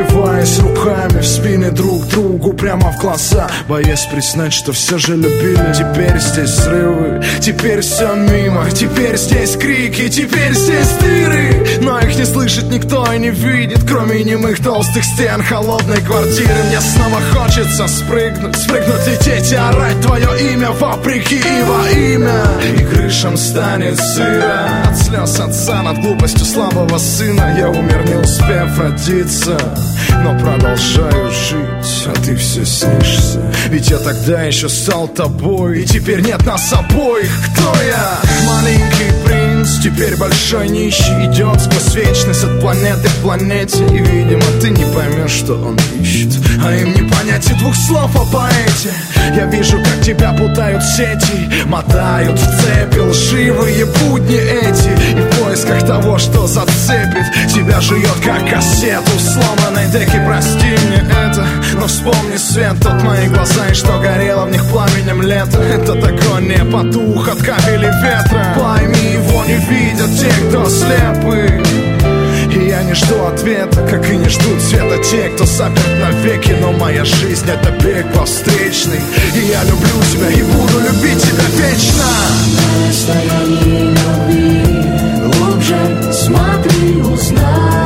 впиваясь руками в спины друг другу прямо в глаза, боясь признать, что все же любили. Теперь здесь взрывы, теперь все мимо, теперь здесь крики, теперь здесь дыры, но их не слышит никто и не видит, кроме немых толстых стен холодной квартиры. Мне снова хочется спрыгнуть, лететь и орать твое имя вопреки и во имя. И крышам станет сыро от слез отца над глупостью слабого сына. Я умер, не успев родиться, но продолжаю жить, а ты все снишься. Ведь я тогда еще стал тобой, и теперь нет нас обоих. Кто я? Маленький принц, теперь большой нищий, идет сквозь вечность от планеты к планете. И, видимо, ты не поймешь, что он ищет, а им не понять и двух слов о поэте. Я вижу, как тебя путают сети, мотают в цепи лживые будни эти, и в поисках того, что зацепит, тебя жует, как кассету в сломанной деке. Прости мне это, но вспомни свет, тот мои глаза и что горело в них пламенем лета. Этот огонь не потух от капели ветра. Пойми, его не видят те, кто слепы. И я не жду ответа, как и не ждут света те, кто заперт навеки. Но моя жизнь — это бег по встречной, и я люблю тебя и буду любить тебя вечно. На расстоянии любви глубже смотри, узнаешь,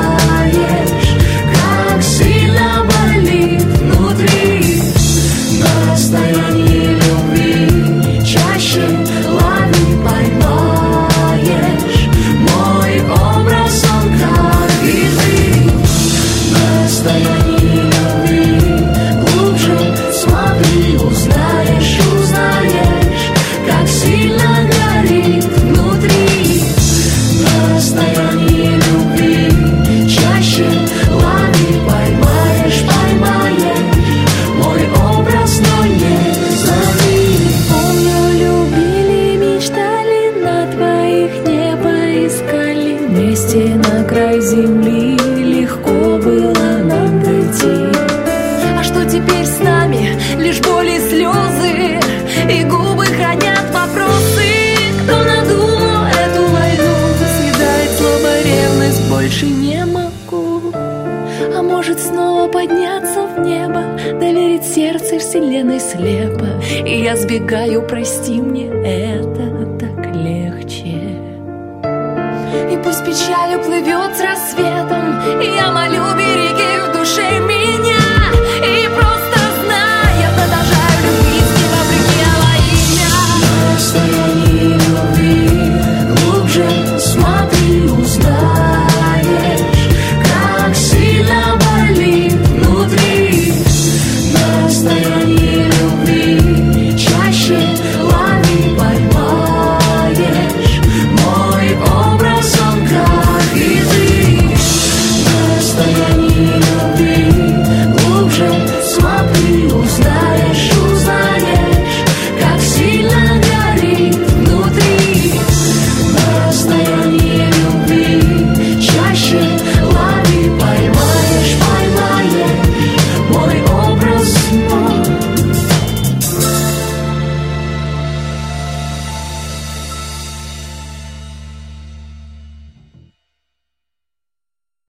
как сильно болит внутри. На расстоянии любви чаще лови, поймаешь мой образ, он как ветры. На расстоянии любви глубже смотри, узнаешь, как сильно горит внутри. На расстоянии любви чаще лови, поймаешь мой образ, но не зови. Помню, любили, мечтали, на твоих небо искали. Вместе на край земли легко было нам дойти. А что теперь с нами? Лишь боли, слезы, и губы хранят вопросы. Кто надумал эту войну? Съедает злоба, ревность, больше не могу. А может снова подняться в небо, доверить сердце вселенной слепо. И я сбегаю, прости мне, это так легче. И пусть печаль уплывет с рассветом, и я молю, бери